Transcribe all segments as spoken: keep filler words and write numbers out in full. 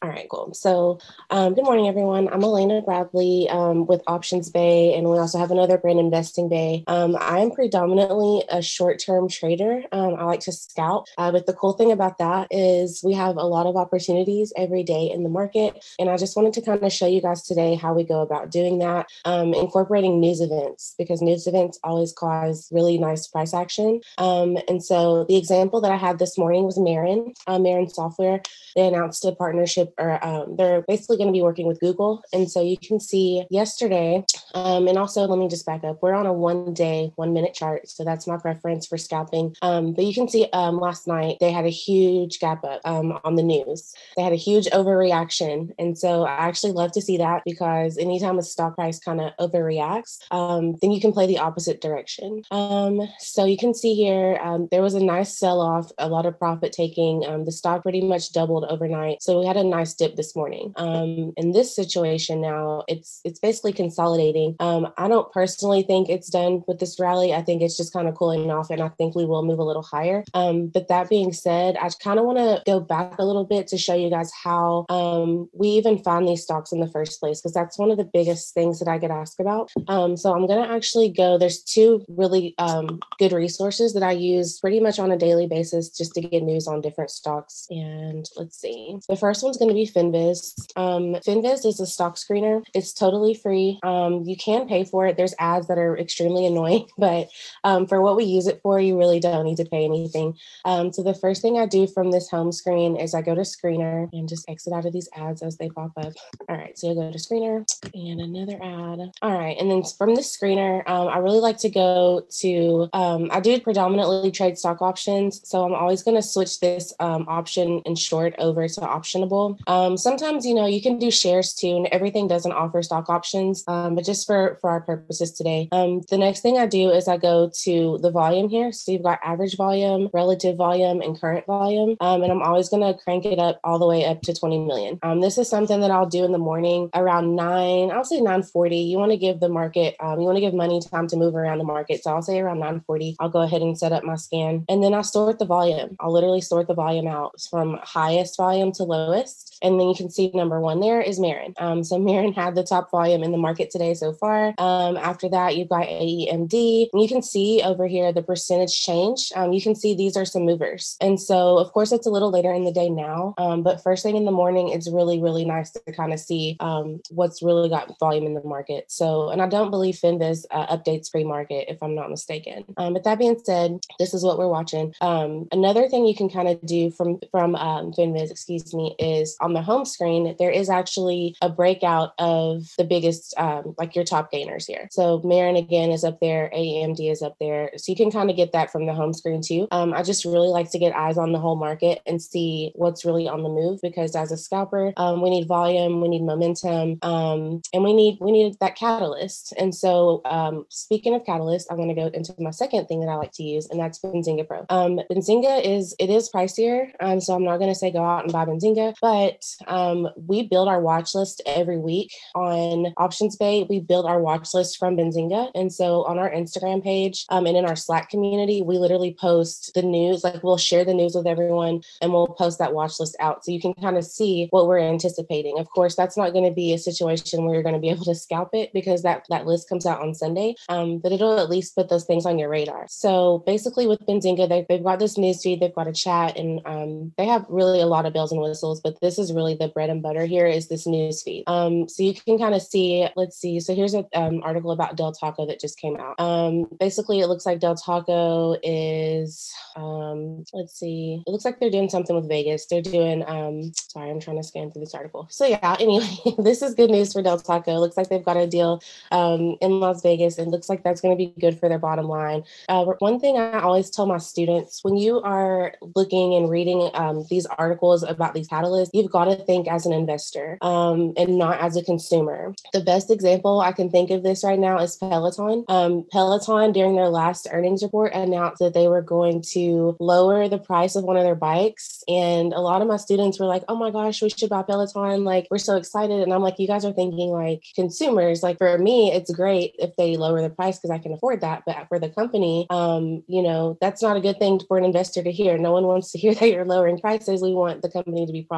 All right, cool. So, um, good morning, everyone. I'm Elena Bradley um, with Options Bay, and we also have another brand, Investing Bay. Um, I'm predominantly a short-term trader. Um, I like to scout, uh, but the cool thing about that is we have a lot of opportunities every day in the market, and I just wanted to kind of show you guys today how we go about doing that, um, incorporating news events, because news events always cause really nice price action. Um, and so the example that I had this morning was Marin, uh, Marin Software. They announced a partnership, or um, they're basically going to be working with Google. And so you can see yesterday, um, and also let me just back up. We're on a one day, one minute chart. So that's my preference for scalping. Um, but you can see um, last night, they had a huge gap up um, on the news. They had a huge overreaction. And so I actually love to see that, because anytime a stock price kind of overreacts, um, then you can play the opposite direction. Um, so you can see here, um, there was a nice sell off, a lot of profit taking. Um, the stock pretty much doubled overnight. So we had a nice dip this morning. Um, in this situation now, it's it's basically consolidating. Um, I don't personally think it's done with this rally. I think it's just kind of cooling off, and I think we will move a little higher. Um, but that being said, I kind of want to go back a little bit to show you guys how um, we even find these stocks in the first place, because that's one of the biggest things that I get asked about. Um, so I'm going to actually go, there's two really um, good resources that I use pretty much on a daily basis just to get news on different stocks. And let's see. The first one's going to be Finviz. Um, Finviz is a stock screener. It's totally free. Um, you can pay for it. There's ads that are extremely annoying, but um, for what we use it for, you really don't need to pay anything. Um, so the first thing I do from this home screen is I go to screener and just exit out of these ads as they pop up. All right, so you go to screener and another ad. All right, and then from the screener, um, I really like to go to, um, I do predominantly trade stock options. So I'm always going to switch this um, option in short over to optionable. Um, sometimes, you know, you can do shares too, and everything doesn't offer stock options, um, but just for, for our purposes today. Um, the next thing I do is I go to the volume here. So you've got average volume, relative volume, and current volume. Um, and I'm always going to crank it up all the way up to twenty million. Um, this is something that I'll do in the morning around nine, I'll say nine forty. You want to give the market, um, you want to give money time to move around the market. So I'll say around nine forty, I'll go ahead and set up my scan. And then I'll sort the volume. I'll literally sort the volume out from highest volume to lowest. And then you can see number one there is Marin. Um, so Marin had the top volume in the market today so far. Um, after that, you've got A E M D. And you can see over here the percentage change. Um, you can see these are some movers. And so, of course, it's a little later in the day now. Um, but first thing in the morning, it's really, really nice to kind of see um, what's really got volume in the market. So, and I don't believe Finviz uh, updates pre-market, if I'm not mistaken. Um, but that being said, this is what we're watching. Um, another thing you can kind of do from, from um, Finviz, excuse me, is on the home screen, there is actually a breakout of the biggest, um, like your top gainers here. So Marin again is up there, A E M D is up there. So you can kind of get that from the home screen too. Um, I just really like to get eyes on the whole market and see what's really on the move, because as a scalper, um, we need volume, we need momentum, um, and we need we need that catalyst. And so um, speaking of catalyst, I'm going to go into my second thing that I like to use, and that's Benzinga Pro. Um, Benzinga is, it is pricier, um, so I'm not going to say go out and buy Benzinga, but um, we build our watch list every week on Options Bay. We build our watch list from Benzinga. And so on our Instagram page um, and in our Slack community, we literally post the news, like we'll share the news with everyone and we'll post that watch list out. So you can kind of see what we're anticipating. Of course, that's not going to be a situation where you're going to be able to scalp it, because that, that list comes out on Sunday, um, but it'll at least put those things on your radar. So basically with Benzinga, they, they've got this news feed, they've got a chat, and um, they have really a lot of bells and whistles, but this is really the bread and butter here is this news feed. Um, so you can kind of see, let's see. So here's an um, article about Del Taco that just came out. Um, basically, it looks like Del Taco is, um, let's see, it looks like they're doing something with Vegas. They're doing, um, sorry, I'm trying to scan through this article. So yeah, anyway, this is good news for Del Taco. It looks like they've got a deal um, in Las Vegas, and looks like that's going to be good for their bottom line. Uh, one thing I always tell my students, when you are looking and reading um, these articles about these catalysts, you've got to think as an investor um, and not as a consumer. The best example I can think of this right now is Peloton. Um, Peloton, during their last earnings report, announced that they were going to lower the price of one of their bikes. And a lot of my students were like, oh my gosh, we should buy Peloton. Like, we're so excited. And I'm like, you guys are thinking like consumers. Like, for me, it's great if they lower the price because I can afford that. But for the company, um, you know, that's not a good thing for an investor to hear. No one wants to hear that you're lowering prices. We want the company to be profitable.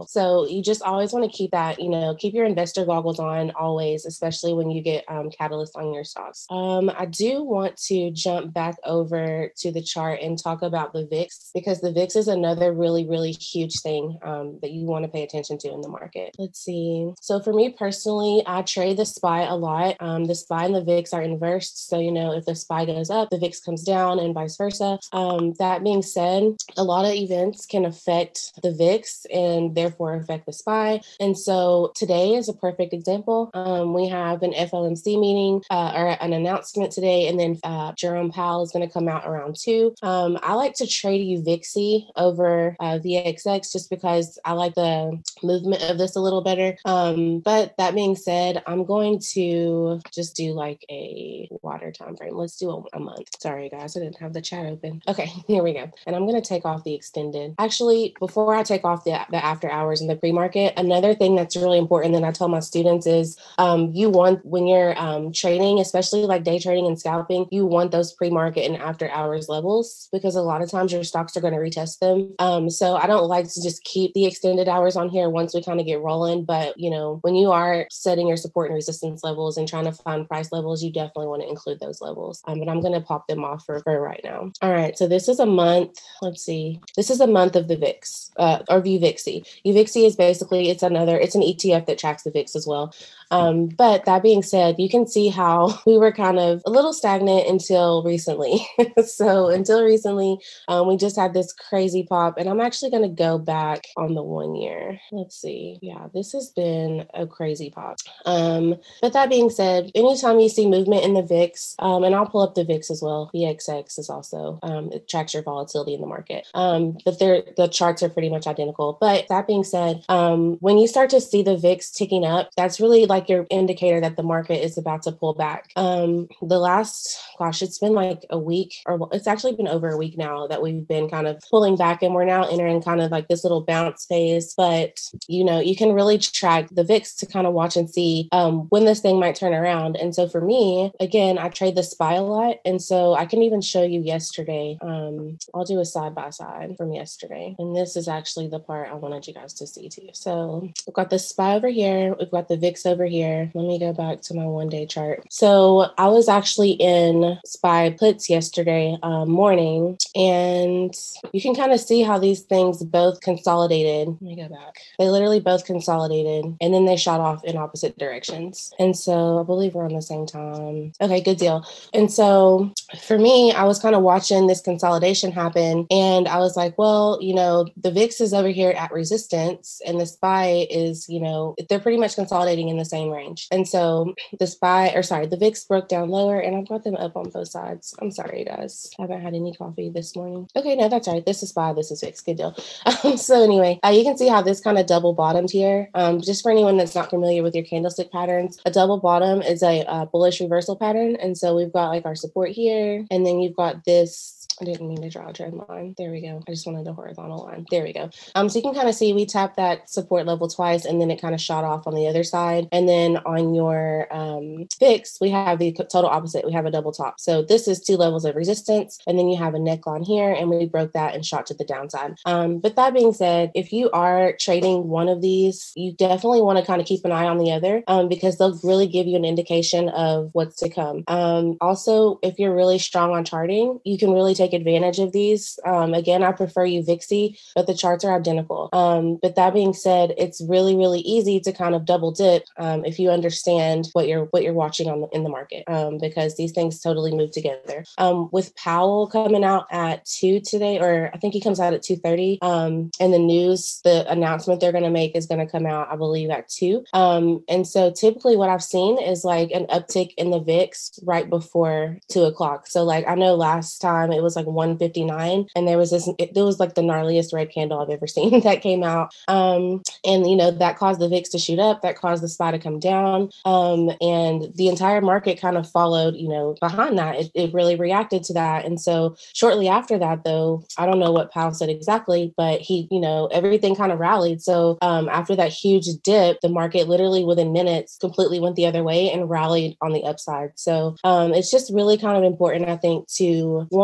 So you just always want to keep that, you know, keep your investor goggles on always, especially when you get um, catalyst on your stocks. Um, I do want to jump back over to the chart and talk about the V I X, because the V I X is another really, really huge thing um, that you want to pay attention to in the market. Let's see. So for me personally, I trade the S P Y a lot. Um, the S P Y and the V I X are inversed. So, you know, if the S P Y goes up, the V I X comes down and vice versa. Um, that being said, a lot of events can affect the V I X and therefore affect the S P Y. And so today is a perfect example. Um, we have an F O M C meeting uh, or an announcement today, and then uh, Jerome Powell is going to come out around two. Um, I like to trade U V I X Y over uh, V X X just because I like the movement of this a little better. Um, but that being said, I'm going to just do like a water time frame. Let's do a, a month. Sorry, guys, I didn't have the chat open. Okay, here we go. And I'm going to take off the extended. Actually, before I take off the, the after hours and the pre-market, another thing that's really important that I tell my students is um, you want, when you're um, trading, especially like day trading and scalping, you want those pre-market and after hours levels, because a lot of times your stocks are going to retest them. Um, so I don't like to just keep the extended hours on here once we kind of get rolling. But, you know, when you are setting your support and resistance levels and trying to find price levels, you definitely want to include those levels. Um, but I'm going to pop them off for, for right now. All right. So this is a month. Let's see. This is a month of the V I X uh, or U V I X Y. U V I X Y is basically, it's another, it's an E T F that tracks the V I X as well. Um, but that being said, you can see how we were kind of a little stagnant until recently. So until recently, um, we just had this crazy pop, and I'm actually going to go back on the one year. Let's see. Yeah, this has been a crazy pop. Um, but that being said, anytime you see movement in the V I X, um, and I'll pull up the V I X as well. V X X is also, um, it tracks your volatility in the market. Um, but they're, the charts are pretty much identical. But that being said, um, when you start to see the V I X ticking up, that's really like your indicator that the market is about to pull back. Um, the last, gosh, it's been like a week, or it's actually been over a week now that we've been kind of pulling back, and we're now entering kind of like this little bounce phase. But, you know, you can really track the V I X to kind of watch and see um, when this thing might turn around. And so for me, again, I trade the S P Y a lot. And so I can even show you yesterday. Um, I'll do a side by side from yesterday. And this is actually the part I wanted you guys to see too. So we've got the S P Y over here. We've got the V I X over here. Let me go back to my one day chart. So I was actually in S P Y puts yesterday um, morning, and you can kind of see how these things both consolidated. Let me go back. They literally both consolidated, and then they shot off in opposite directions. And so I believe we're on the same time. Okay, good deal. And so for me, I was kind of watching this consolidation happen, and I was like, well, you know, the V I X is over here at resistance, and the S P Y is, you know, they're pretty much consolidating in the same range. And so the S P Y, or sorry, the V I X broke down lower, and I've got them up on both sides. I'm sorry, guys. I haven't had any coffee this morning. Okay, no, that's right. This is S P Y, this is V I X. Good deal. Um, so anyway, uh, you can see how this kind of double bottomed here. Um, just for anyone that's not familiar with your candlestick patterns, a double bottom is a uh, bullish reversal pattern. And so we've got like our support here, and then you've got this. I didn't mean to draw a trend line. There we go. I just wanted a horizontal line. There we go. Um, so you can kind of see we tapped that support level twice, and then it kind of shot off on the other side. And then on your um, V I X, we have the total opposite. We have a double top. So this is two levels of resistance, and then you have a neckline here, and we broke that and shot to the downside. Um, but that being said, if you are trading one of these, you definitely want to kind of keep an eye on the other um, because they'll really give you an indication of what's to come. Um, also, if you're really strong on charting, you can really take advantage of these. Um, again, I prefer U V I X Y, but the charts are identical. Um, but that being said, it's really, really easy to kind of double dip um, if you understand what you're what you're watching on the, in the market um, because these things totally move together. Um, with Powell coming out at two today, or I think he comes out at two thirty, um, and the news, the announcement they're going to make is going to come out, I believe, at two. Um, and so typically what I've seen is like an uptick in the V I X right before two o'clock. So like I know last time it was like one fifty-nine, and there was this, it, it was like the gnarliest red candle I've ever seen that came out. Um, and, you know, that caused the V I X to shoot up, that caused the S P Y to come down. Um, and the entire market kind of followed, you know, behind that. It, it really reacted to that. And so shortly after that, though, I don't know what Powell said exactly, but he, you know, everything kind of rallied. So um, after that huge dip, the market literally within minutes completely went the other way and rallied on the upside. So um, it's just really kind of important, I think, to one,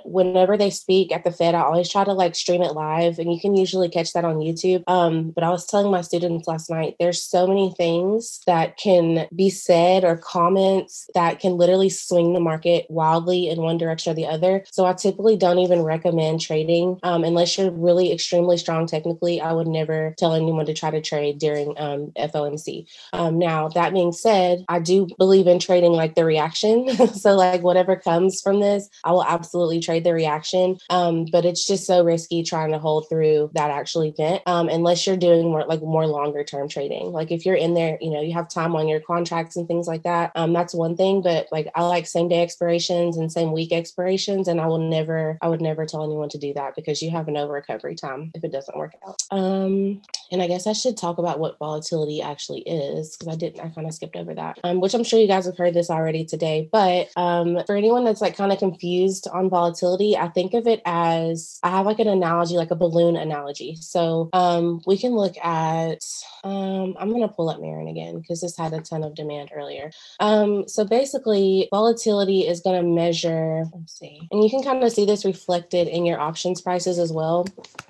whenever they speak at the Fed, I always try to like stream it live, and you can usually catch that on YouTube. Um, but I was telling my students last night, there's so many things that can be said or comments that can literally swing the market wildly in one direction or the other. So I typically don't even recommend trading um, unless you're really extremely strong technically. I would never tell anyone to try to trade during um, F O M C. Um, now, that being said, I do believe in trading like the reaction. So like whatever comes from this, I will absolutely trade the reaction. Um, but it's just so risky trying to hold through that actual event um, unless you're doing more like more longer term trading. Like if you're in there, you know, you have time on your contracts and things like that. Um, that's one thing. But like I like same day expirations and same week expirations, and I will never, I would never tell anyone to do that because you have no recovery time if it doesn't work out. Um, and I guess I should talk about what volatility actually is because I didn't, I kind of skipped over that, um, which I'm sure you guys have heard this already today. But um, for anyone that's like kind of confused on volatility, I think of it as, I have like an analogy, like a balloon analogy. So um, we can look at, um, I'm going to pull up Marin again because this had a ton of demand earlier. Um, so basically volatility is going to measure, let's see, and you can kind of see this reflected in your options prices as well.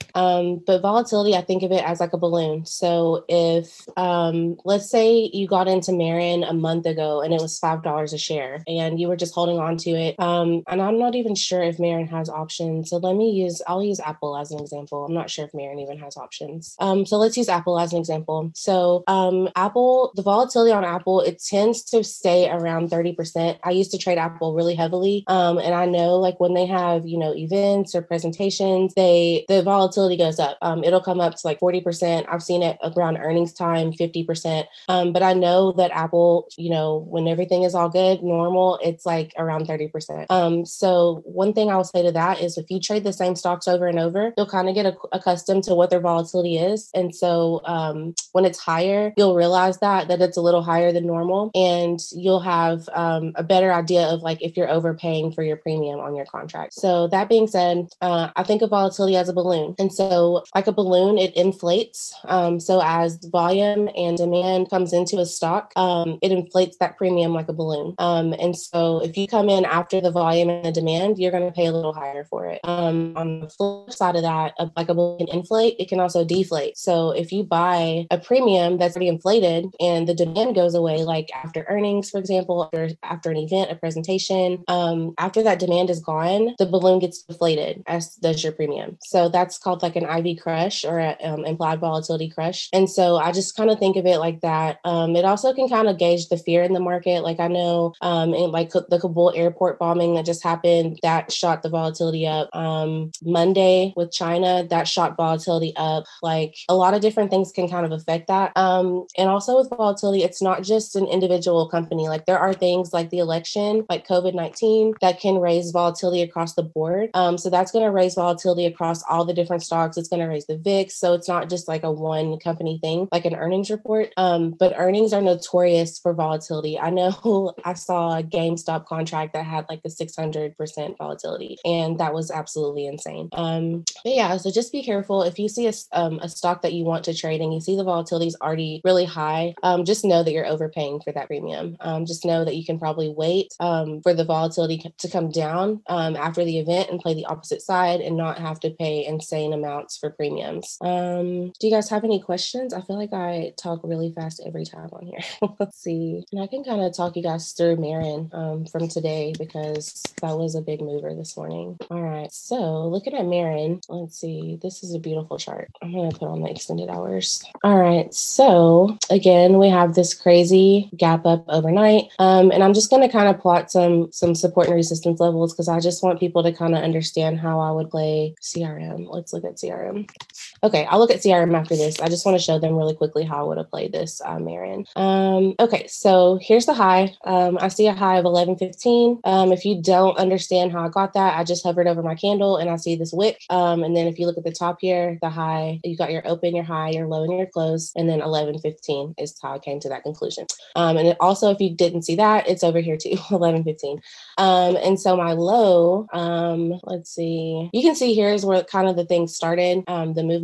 Um, but volatility, I think of it as like a balloon. So if, um, let's say you got into Marin a month ago and it was five dollars a share and you were just holding on to it. Um, and I'm not even sure if Marin has options. So let me use, I'll use Apple as an example. I'm not sure if Marin even has options. Um, so let's use Apple as an example. So, um, Apple, the volatility on Apple, it tends to stay around thirty percent. I used to trade Apple really heavily. Um, and I know like when they have, you know, events or presentations, they, the volatility goes up. Um, it'll come up to like forty percent. I've seen it around earnings time, fifty percent. Um, but I know that Apple, you know, when everything is all good, normal, it's like around thirty percent. Um, so one thing I will say to that is if you trade the same stocks over and over, you'll kind of get a- accustomed to what their volatility is. And so um, when it's higher, you'll realize that, that it's a little higher than normal. And you'll have um, a better idea of like if you're overpaying for your premium on your contract. So that being said, uh, I think of volatility as a balloon. And so like a balloon, it inflates. Um, so as volume and demand comes into a stock, um, it inflates that premium like a balloon. Um, and so if you come in after the volume and the demand, you're going to pay a little higher for it. Um, on the flip side of that, like a balloon can inflate, it can also deflate. So if you buy a premium that's already inflated and the demand goes away, like after earnings, for example, after, after an event, a presentation, um, after that demand is gone, the balloon gets deflated, as does your premium. So that's called like an I V crush or an um, implied volatility crush. And so I just kind of think of it like that. Um, it also can kind of gauge the fear in the market. Like I know um, in like the Kabul airport bombing that just happened, that shot the volatility up. Um, Monday with China, that shot volatility up. Like a lot of different things can kind of affect that. Um, and also with volatility, it's not just an individual company. Like there are things like the election, like COVID nineteen, that can raise volatility across the board. Um, so that's going to raise volatility across all the different stocks. It's going to raise the V I X. So it's not just like a one company thing, like an earnings report. Um, but earnings are notorious for volatility. I know I saw a GameStop contract that had like a six hundred percent volatility, and that was absolutely insane. Um, but yeah, so just be careful. If you see a, um, a stock that you want to trade and you see the volatility is already really high, um, just know that you're overpaying for that premium. Um, just know that you can probably wait um, for the volatility to come down um, after the event and play the opposite side and not have to pay insane amounts for premiums. Um, do you guys have any questions? I feel like I talk really fast every time on here. Let's see. And I can kind of talk you guys through Marin um, from today because that was a big mover this morning. All right. So looking at Marin, let's see. This is a beautiful chart. I'm going to put on the extended hours. All right. So again, we have this crazy gap up overnight. Um, and I'm just going to kind of plot some, some support and resistance levels because I just want people to kind of understand how I would play C R M. Let's look at C R M. Okay, I'll look at C R M after this. I just want to show them really quickly how I would have played this uh, Marin. Um, okay, so here's the high. Um, I see a high of eleven fifteen. Um, if you don't understand how I got that, I just hovered over my candle and I see this wick. Um, and then if you look at the top here, the high, you got your open, your high, your low, and your close. And then eleven fifteen is how I came to that conclusion. Um, and it also, if you didn't see that, it's over here too, eleven fifteen. Um, and so my low, um, let's see, you can see here is where kind of the thing started, um, the movement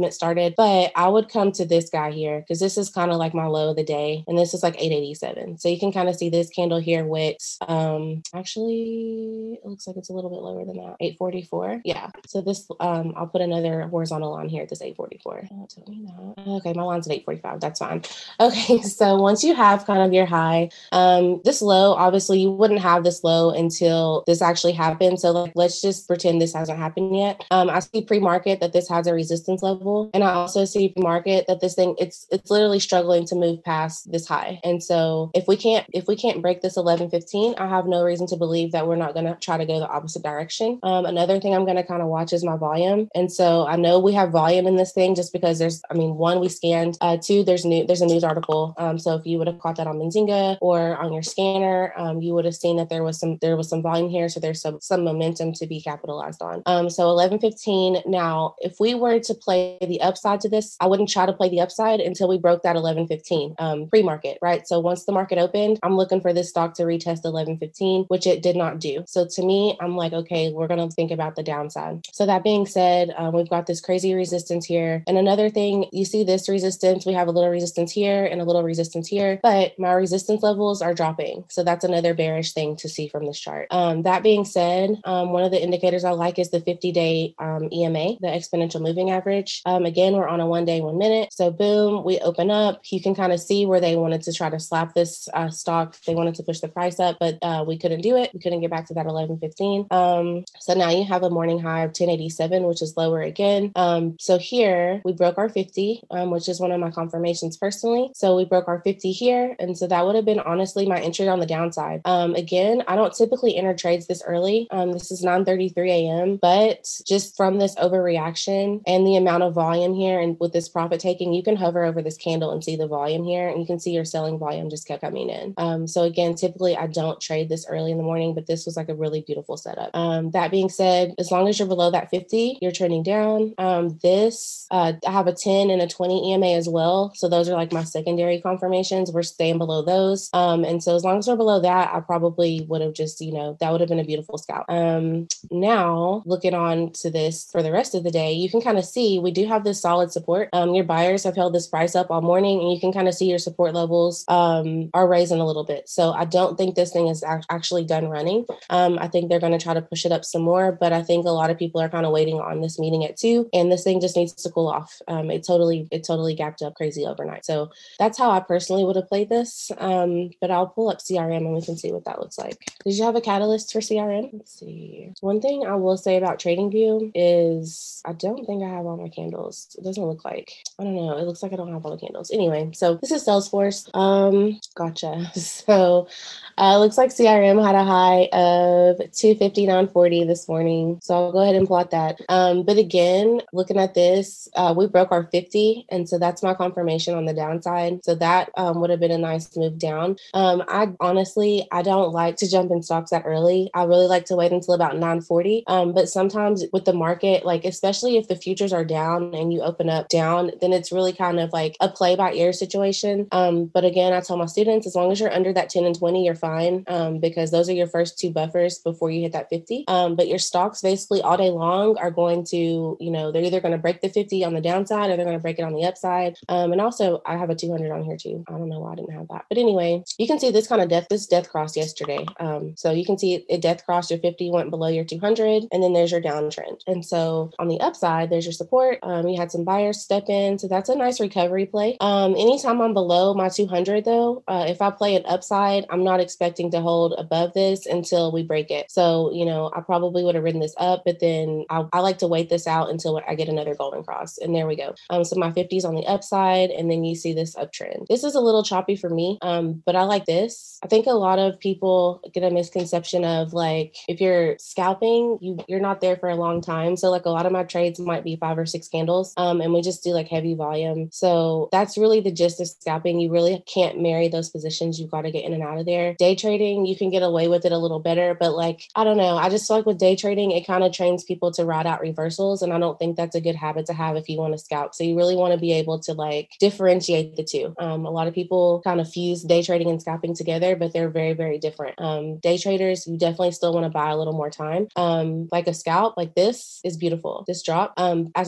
movement started. But I would come to this guy here because this is kind of like my low of the day. And this is like eight eighty-seven. So you can kind of see this candle here with, um, actually, it looks like it's a little bit lower than that, eight forty-four. Yeah. So this, um, I'll put another horizontal line here at this eight forty-four. Oh, tell me that. Okay, my line's at eight forty-five. That's fine. Okay, so once you have kind of your high, um, this low, obviously you wouldn't have this low until this actually happened. So like, let's just pretend this hasn't happened yet. Um, I see pre-market that this has a resistance level, and I also see pre-market that this thing it's it's literally struggling to move past this high. And so if we can't if we can't break this eleven fifteen, I have no reason to believe that we're not going to try to go the opposite direction. Um, another thing I'm going to kind of watch is my volume, and so I know we have volume in this thing just because there's, I mean, one, we scanned, uh, two, there's new there's a news article. Um, so if you would have caught that on Benzinga or on your scanner, um, you would have seen that there was some there was some volume here, so there's some some momentum to be capitalized on. Um, so eleven fifteen. Now, if we were to play the upside to this, I wouldn't try to play the upside until we broke that eleven fifteen um, pre-market, right? So once the market opened, I'm looking for this stock to retest eleven fifteen, which it did not do. So to me, I'm like, okay, we're gonna think about the downside. So that being said, um, we've got this crazy resistance here, and another thing, you see this resistance. We have a little resistance here and a little resistance here, but my resistance levels are dropping. So that's another bearish thing to see from this chart. Um, that being said, um, one of the indicators I like is the fifty-day um, E M A, the exponential moving average. Um, again, we're on a one day, one minute. So boom, we open up. You can kind of see where they wanted to try to slap this uh, stock. They wanted to push the price up, but uh, we couldn't do it. We couldn't get back to that eleven fifteen. Um, so now you have a morning high of ten eighty-seven, which is lower again. Um, so here we broke our fifty, um, which is one of my confirmations personally. So we broke our fifty here. And so that would have been honestly my entry on the downside. Um, again, I don't typically enter trades this early. Um, this is nine thirty-three a.m., but just from this overreaction and the amount of volume here and with this profit taking, you can hover over this candle and see the volume here, and you can see your selling volume just kept coming in. Um, so again, typically I don't trade this early in the morning, but this was like a really beautiful setup. Um, that being said, as long as you're below that fifty, you're trending down. Um, this, uh, I have a ten and a twenty E M A as well. So those are like my secondary confirmations. We're staying below those. Um, and so as long as we're below that, I probably would have just, you know, that would have been a beautiful scalp. Um, now looking on to this for the rest of the day, you can kind of see we do have this solid support. Um, your buyers have held this price up all morning, and you can kind of see your support levels um, are raising a little bit. So I don't think this thing is act- actually done running. Um, I think they're going to try to push it up some more, but I think a lot of people are kind of waiting on this meeting at two, and this thing just needs to cool off. Um, it totally, it totally gapped up crazy overnight. So that's how I personally would have played this. Um, but I'll pull up C R M and we can see what that looks like. Did you have a catalyst for C R M? Let's see. One thing I will say about TradingView is I don't think I have all my candles. It doesn't look like, I don't know. It looks like I don't have all the candles. Anyway, so this is Salesforce. Um, gotcha. So uh, looks like C R M had a high of two fifty-nine forty this morning. So I'll go ahead and plot that. Um, but again, looking at this, uh, we broke our fifty. And so that's my confirmation on the downside. So that um, would have been a nice move down. Um, I honestly, I don't like to jump in stocks that early. I really like to wait until about nine forty. Um, but sometimes with the market, like especially if the futures are down and you open up down, then it's really kind of like a play by ear situation. Um, but again, I tell my students, as long as you're under that ten and twenty, you're fine, um, because those are your first two buffers before you hit that fifty. Um, but your stocks basically all day long are going to, you know, they're either going to break the fifty on the downside or they're going to break it on the upside. Um, and also I have a two hundred on here too. I don't know why I didn't have that. But anyway, you can see this kind of death, this death crossed yesterday. Um, so you can see it, it death crossed your fifty, went below your two hundred, and then there's your downtrend. And so on the upside, there's your support. Um, you had some buyers step in. So that's a nice recovery play. Um, anytime I'm below my two hundred though, uh, if I play an upside, I'm not expecting to hold above this until we break it. So, you know, I probably would have ridden this up, but then I, I like to wait this out until I get another golden cross. And there we go. Um, so my fifty is on the upside, and then you see this uptrend. This is a little choppy for me, um, but I like this. I think a lot of people get a misconception of like, if you're scalping, you, you're not there for a long time. So like a lot of my trades might be five or six candles, um, and we just do like heavy volume. So that's really the gist of scalping. You really can't marry those positions. You've got to get in and out of there. Day trading, you can get away with it a little better, but like, I don't know. I just feel like with day trading, it kind of trains people to ride out reversals. And I don't think that's a good habit to have if you want to scalp. So you really want to be able to like differentiate the two. Um, a lot of people kind of fuse day trading and scalping together, but they're very, very different. Um, day traders, you definitely still want to buy a little more time. Um, like a scalp, like this is beautiful. This drop, um, as a scalper,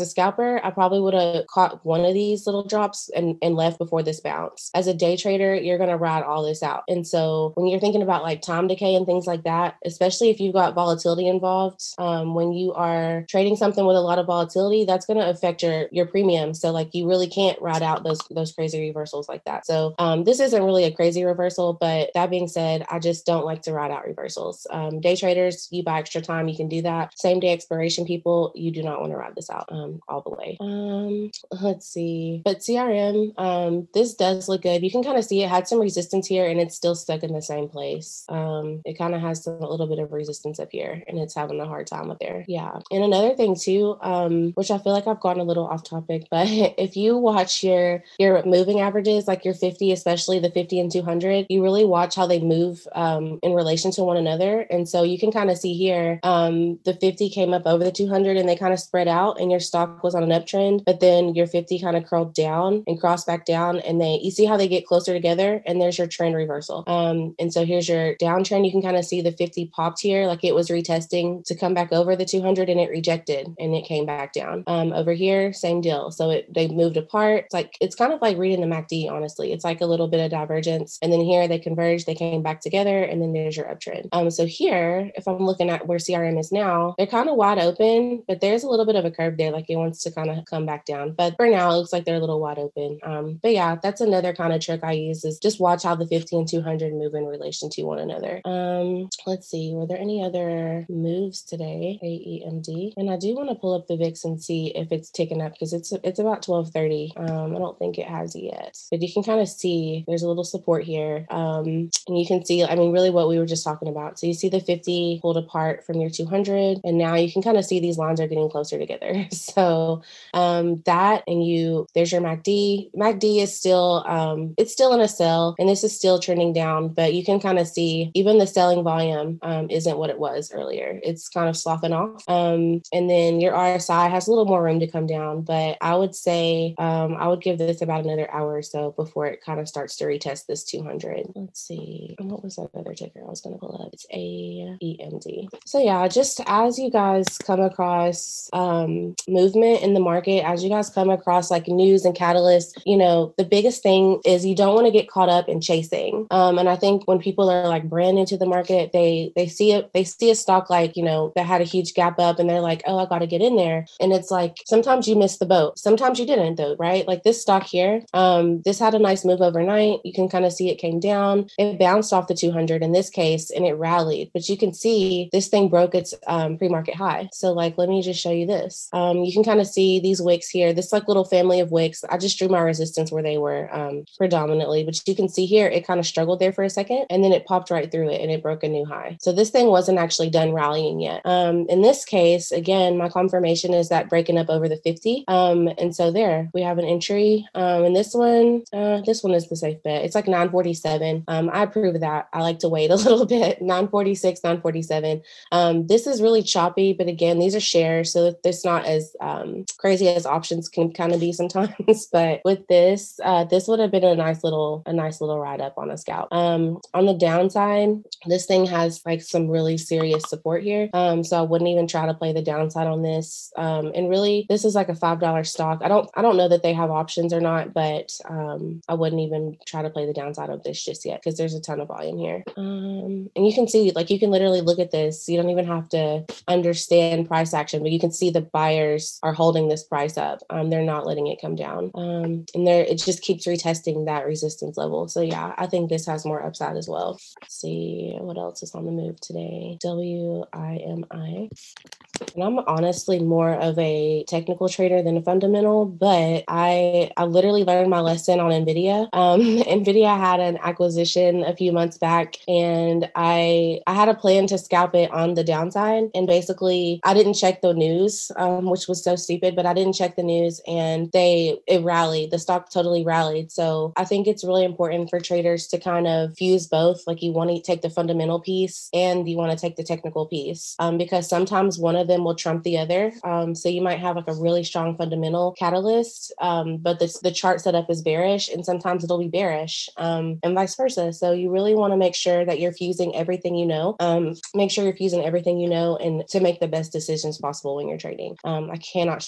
scalper, I probably would have caught one of these little drops and, and left before this bounce. As a day trader, you're going to ride all this out. And so when you're thinking about like time decay and things like that, especially if you've got volatility involved, um, when you are trading something with a lot of volatility, that's going to affect your, your premium. So like you really can't ride out those, those crazy reversals like that. So um, this isn't really a crazy reversal, but that being said, I just don't like to ride out reversals. Um, day traders, you buy extra time, you can do that. Same day expiration people, you do not want to ride this out um, all the way. Um, let's see. But C R M, um, this does look good. You can kind of see it had some resistance here and it's still stuck in the same place. Um, it kind of has some, a little bit of resistance up here and it's having a hard time up there. Yeah. And another thing too, um, which I feel like I've gone a little off topic, but if you watch your, your moving averages, like your fifty, especially the fifty and two hundred, you really watch how they move um, in relation to one another. And so you can kind of see here, um, the fifty came up over the two hundred and they kind of spread out and your stock was on an uptrend, but then your fifty kind of curled down and crossed back down and they, you see how they get closer together and there's your trend reversal. Um, and so here's your downtrend. You can kind of see the fifty popped here, like it was retesting to come back over the two hundred and it rejected and it came back down. Um, over here, same deal. So it, they moved apart. It's like, it's kind of like reading the M A C D, honestly. It's like a little bit of divergence. And then here they converged, they came back together and then there's your uptrend. Um, so here, if I'm looking at where C R M is now, they're kind of wide open, but there's a little bit of a curve there, like it wants to kind of come back down. But for now, it looks like they're a little wide open. Um, but yeah, that's another kind of trick I use is just watch how the fifty and two hundred move in relation to one another. Um, let's see, were there any other moves today? A E M D. And I do want to pull up the V I X and see if it's ticking up because it's it's about twelve thirty. Um, I don't think it has yet, but you can kind of see there's a little support here. Um, and you can see, I mean, really what we were just talking about. So you see the fifty pulled apart from your two hundred, and now you can kind of see these lines are getting closer together. So um, that, and you, there's your M A C D. M A C D is still, um, it's still in a sell, and this is still trending down, but you can kind of see even the selling volume um, isn't what it was earlier. It's kind of sloughing off. Um, and then your R S I has a little more room to come down, but I would say um, I would give this about another hour or so before it kind of starts to retest this two hundred. Let's see. What was that other ticker I was going to pull up? It's A E M D. So yeah, just as you guys come across um, movement in the market, as you guys come across like news and catalysts, you know, the biggest thing is you don't want to get caught up in chasing. Um, and I think when people are like brand into the market, they they see it, they see a stock like, you know, that had a huge gap up and they're like, oh, I got to get in there. And it's like, sometimes you miss the boat. Sometimes you didn't though, right? Like this stock here, um, this had a nice move overnight. You can kind of see it came down. It bounced off the two hundred in this case and it rallied, but you can see this thing broke its um, pre-market high. So like, let me just show you this. Um, you can kind of see these wicks here, this like little family of wicks. I just drew my resistance where they were um, predominantly, but you can see here, it kind of struggled there for a second and then it popped right through it and it broke a new high. So this thing wasn't actually done rallying yet. Um, in this case, again, my confirmation is that breaking up over the fifty. Um, and so there we have an entry. Um, and this one, uh, this one is the safe bet. It's like nine forty-seven. Um, I approve of that. I like to wait a little bit. nine forty-six, nine forty-seven. Um, this is really choppy, but again, these are shares, so it's not as um, crazy as options can kind of be sometimes. But with this, uh, this would have been a nice little, a nice little ride up on a scalp. Um, on the downside, this thing has like some really serious support here. Um, so I wouldn't even try to play the downside on this. Um, and really, this is like a five dollar stock. I don't, I don't know that they have options or not, but um, I wouldn't even try to play the downside of this just yet because there's a ton of volume here. Um, and you can see, like, you can literally look at this. You don't even have to understand price action, but you can see the buyers are holding this price up. Um, they're not letting it come down. Um, and there, it just keeps retesting that resistance level. So yeah, I think this has more upside as well. Let's see what else is on the move today. W I M I. And I'm honestly more of a technical trader than a fundamental, but I I literally learned my lesson on NVIDIA. Um, NVIDIA had an acquisition a few months back, and I I had a plan to scalp it on the downside. And basically, I didn't check the news, um, which was so stupid, but I didn't check the news, and they it rallied. The stock totally rallied. So I think it's really important for traders to kind of fuse both. Like you want to take the fundamental piece and you want to take the technical piece, um, because sometimes one of them will trump the other. Um, so you might have like a really strong fundamental catalyst, um, but the, the chart setup is bearish, and sometimes it'll be bearish, um, and vice versa. So you really want to make sure that you're fusing everything you know. Um, make sure you're fusing everything you know, and to make the best decisions possible when you're trading. Um, I cannot stress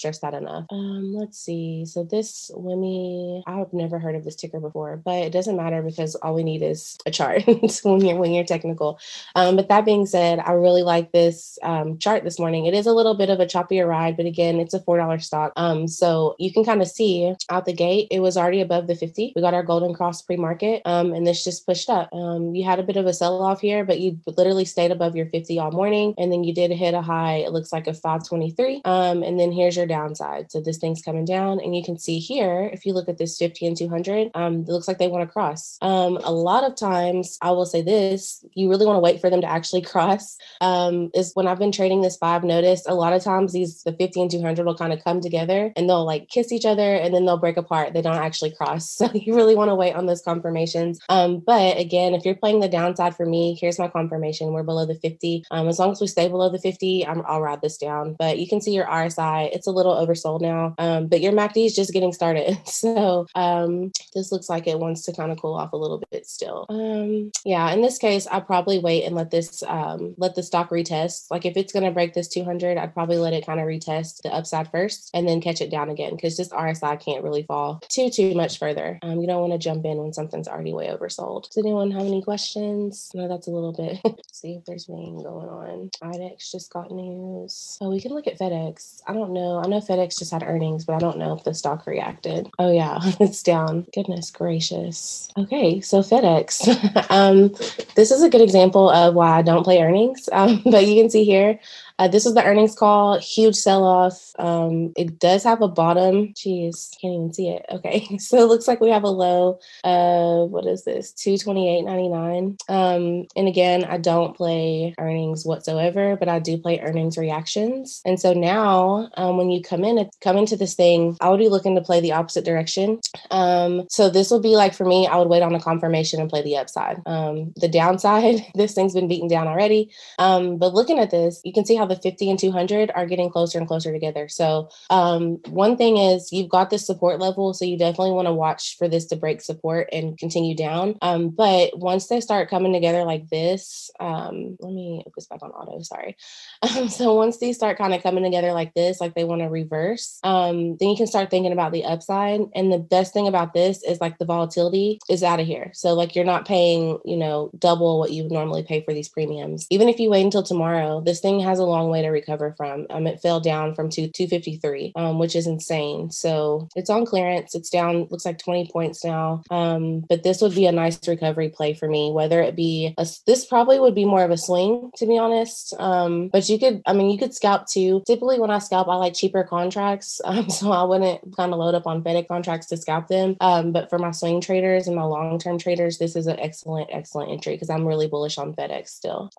stress that enough. Um, let's see. So this W M I, I've never heard of this ticker before, but it doesn't matter because all we need is a chart when you're when you're technical. Um, but that being said, I really like this um, chart this morning. It is a little bit of a choppier ride, but again, it's a four dollar stock. Um, so you can kind of see out the gate, it was already above the fifty. We got our golden cross pre-market, um, and this just pushed up. Um, you had a bit of a sell-off here, but you literally stayed above your fifty all morning, and then you did hit a high. It looks like a five twenty-three. Um, and then here's your downside. So this thing's coming down, and you can see here, if you look at this fifty and two hundred, um, it looks like they want to cross. Um, a lot of times, I will say this, you really want to wait for them to actually cross. Um, is when I've been trading this five, noticed a lot of times these the fifty and two hundred will kind of come together and they'll like kiss each other and then they'll break apart. They don't actually cross. So you really want to wait on those confirmations. Um, but again, if you're playing the downside for me, here's my confirmation. We're below the fifty. Um, as long as we stay below the fifty, I'm, I'll ride this down. But you can see your R S I, it's a little oversold now. Um, but your M A C D is just getting started. So um, this looks like it wants to kind of cool off a little bit still. Um, yeah, in this case, I'll probably wait and let this um, let the stock retest. Like if it's going to break this two hundred, I'd probably let it kind of retest the upside first and then catch it down again because this R S I can't really fall too, too much further. Um, you don't want to jump in when something's already way oversold. Does anyone have any questions? No, that's a little bit. See if there's anything going on. I D E X just got news. Oh, we can look at FedEx. I don't know. I know FedEx just had earnings, but I don't know if the stock reacted. Oh yeah, it's down. Goodness gracious. Okay, so FedEx. um, this is a good example of why I don't play earnings. Um, but you can see here, uh, this is the earnings call, huge sell-off. Um, it does have a bottom. Jeez, can't even see it. Okay, so it looks like we have a low of, what is this, two twenty-eight ninety-nine. Um, and again, I don't play earnings whatsoever, but I do play earnings reactions. And so now, um, when you come in, come into this thing, I would be looking to play the opposite direction. Um, so this would be like, for me, I would wait on a confirmation and play the upside. Um, the downside, this thing's been beaten down already. Um, but looking at this, you can see how the fifty and two hundred are getting closer and closer together. So um, one thing is you've got this support level, so you definitely want to watch for this to break support and continue down. Um, but once they start coming together like this, um, let me put this back on auto, sorry. Um, so once these start kind of coming together like this, like they want to reverse, um, then you can start thinking about the upside. And the best thing about this is like the volatility is out of here. So like you're not paying, you know, double what you would normally pay for these premiums. Even if you wait until tomorrow, this thing has a long way to recover from. Um, it fell down from two, 253, um, which is insane. So it's on clearance. It's down, looks like twenty points now. Um, but this would be a nice recovery play for me, whether it be, a, this probably would be more of a swing, to be honest. Um, but you could, I mean, you could scalp too. Typically when I scalp, I like cheaper contracts. Um, so I wouldn't kind of load up on FedEx contracts to scalp them. Um, but for my swing traders and my long-term traders, this is an excellent, excellent entry because I'm really bullish on FedEx still.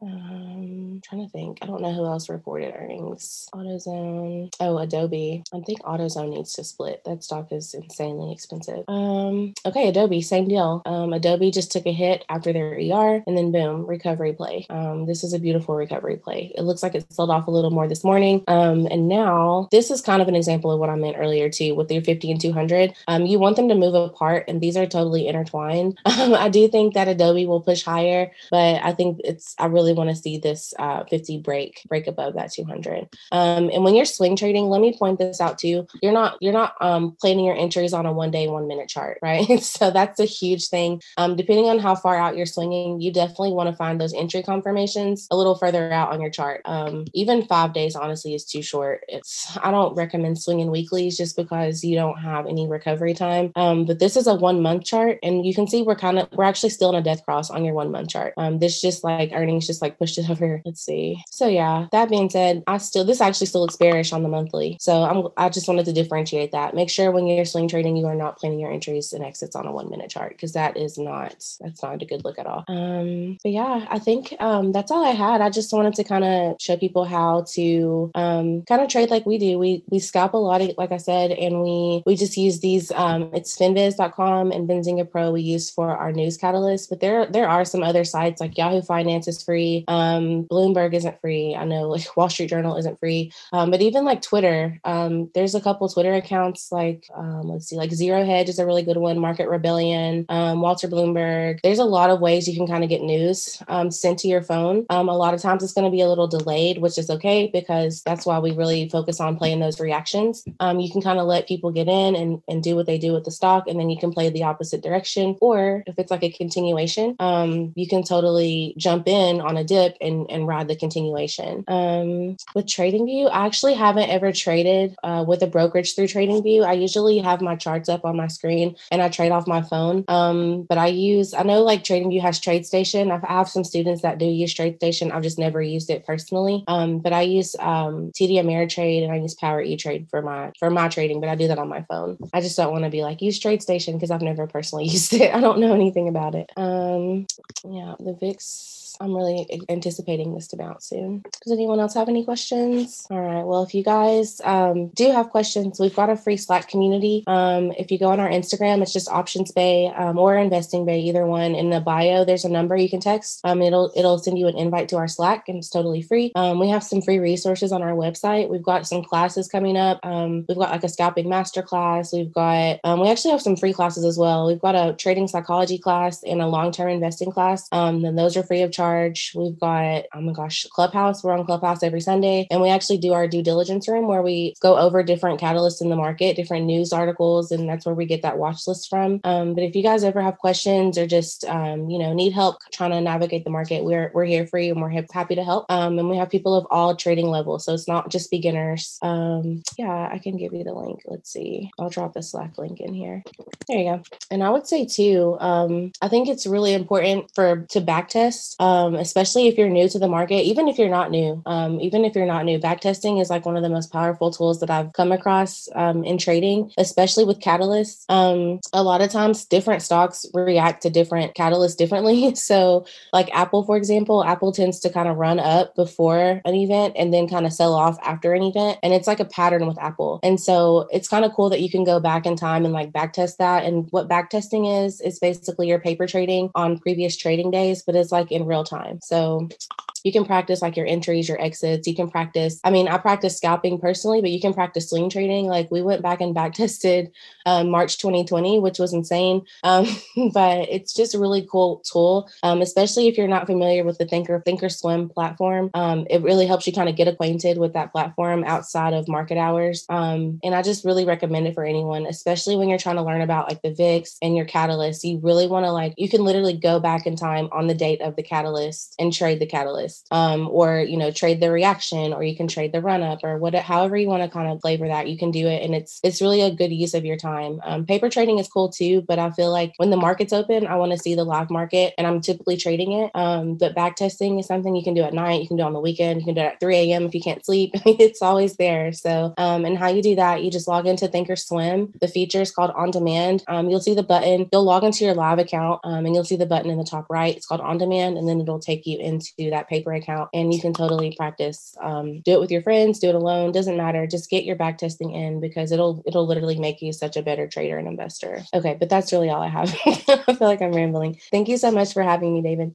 Um, trying to think. I don't know who else reported earnings. AutoZone. Oh, Adobe. I think AutoZone needs to split. That stock is insanely expensive. Um, okay, Adobe, same deal. Um, Adobe just took a hit after their E R and then boom, recovery play. Um, this is a beautiful recovery play. It looks like it sold off a little more this morning. Um, and now this is kind of an example of what I meant earlier too with your fifty and two hundred. Um, you want them to move apart and these are totally intertwined. Um, I do think that Adobe will push higher, but I think it's, I really want to see this uh, fifty break, break above that two hundred. Um, and when you're swing trading, let me point this out too. You're not, you're not um, planning your entries on a one day, one minute chart, right? So that's a huge thing. Um, depending on how far out you're swinging, you definitely want to find those entry confirmations a little further out on your chart. Um, even five days, honestly, is too short. It's, I don't recommend swinging weeklies just because you don't have any recovery time. Um, but this is a one month chart and you can see we're kind of, we're actually still in a death cross on your one month chart. Um, this just like earnings just like pushed it over. Let's see. So yeah, that being said, I still, this actually still looks bearish on the monthly. So I'm, I just wanted to differentiate that. Make sure when you're swing trading, you are not planning your entries and exits on a one minute chart because that is not, that's not a good look at all. Um, but yeah, I think um, that's all I had. I just wanted to kind of show people how to um, kind of trade like we do. We we scalp a lot, of, like I said, and we we just use these. Um, it's finviz dot com and Benzinga Pro we use for our news catalyst. But there there are some other sites like Yahoo Finance is free. Um, Bloomberg isn't free. I know like Wall Street Journal isn't free. Um, but even like Twitter, um, there's a couple Twitter accounts like, um, let's see, like Zero Hedge is a really good one, Market Rebellion, um, Walter Bloomberg. There's a lot of ways you can kind of get news um, sent to your phone. Um, a lot of times it's going to be a little delayed, which is okay because that's why we really focus on playing those reactions. Um, you can kind of let people get in and, and do what they do with the stock, and then you can play the opposite direction. Or if it's like a continuation, um, you can totally jump in on a dip and, and ride the continuation. Um, with TradingView, I actually haven't ever traded uh, with a brokerage through TradingView. I usually have my charts up on my screen and I trade off my phone. Um, but I use, I know like TradingView has TradeStation. I've, I have some students that do use TradeStation. I've just never used it personally. Um, but I use um, T D Ameritrade and I use Power E-Trade for my for my trading, but I do that on my phone. I just don't want to be like, use TradeStation because I've never personally used it. I don't know anything about it. Um, yeah, the V I X. I'm really anticipating this to bounce soon. Does anyone else have any questions? All right. Well, if you guys um, do have questions, we've got a free Slack community. Um, if you go on our Instagram, it's just Options Bay um, or Investing Bay, either one. In the bio, there's a number you can text. Um, it'll it'll send you an invite to our Slack, and it's totally free. Um, we have some free resources on our website. We've got some classes coming up. Um, we've got like a scalping masterclass. We've got um, we actually have some free classes as well. We've got a trading psychology class and a long-term investing class. Um, then those are free of charge. We've got, oh my gosh, Clubhouse. We're on Clubhouse every Sunday. And we actually do our due diligence room where we go over different catalysts in the market, different news articles, and that's where we get that watch list from. Um, but if you guys ever have questions or just, um, you know, need help trying to navigate the market, we're we're here for you and we're happy to help. Um, and we have people of all trading levels. So it's not just beginners. Um, yeah, I can give you the link. Let's see. I'll drop the Slack link in here. There you go. And I would say too, um, I think it's really important for to backtest. Um, especially if you're new to the market, even if you're not new, um, even if you're not new, backtesting is like one of the most powerful tools that I've come across um, in trading, especially with catalysts. Um, a lot of times different stocks react to different catalysts differently. So like Apple, for example, Apple tends to kind of run up before an event and then kind of sell off after an event. And it's like a pattern with Apple. And so it's kind of cool that you can go back in time and like backtest that. And what backtesting is, is basically your paper trading on previous trading days, but it's like in real time. So you can practice like your entries, your exits. You can practice, I mean, I practice scalping personally, but you can practice swing trading. Like we went back and back tested um, March twenty twenty, which was insane. Um, but it's just a really cool tool, um, especially if you're not familiar with the Thinker Thinkorswim platform. Um, it really helps you kind of get acquainted with that platform outside of market hours. Um, and I just really recommend it for anyone, especially when you're trying to learn about like the V I X and your catalyst. You really want to like, you can literally go back in time on the date of the catalyst and trade the catalyst. Um, or, you know, trade the reaction, or you can trade the run up, or what, however you want to kind of flavor that, you can do it. And it's, it's really a good use of your time. Um, paper trading is cool too, but I feel like when the market's open, I want to see the live market and I'm typically trading it. Um, but back testing is something you can do at night. You can do on the weekend. You can do it at three a.m. if you can't sleep. It's always there. So, um, and how you do that, you just log into Thinkorswim. The feature is called On Demand. Um, you'll see the button, you'll log into your live account um, and you'll see the button in the top right. It's called On Demand. And then it'll take you into that paper account and you can totally practice. Um, do it with your friends, do it alone, doesn't matter. Just get your back testing in because it'll it'll literally make you such a better trader and investor. Okay, but that's really all I have. I feel like I'm rambling. Thank you so much for having me, David.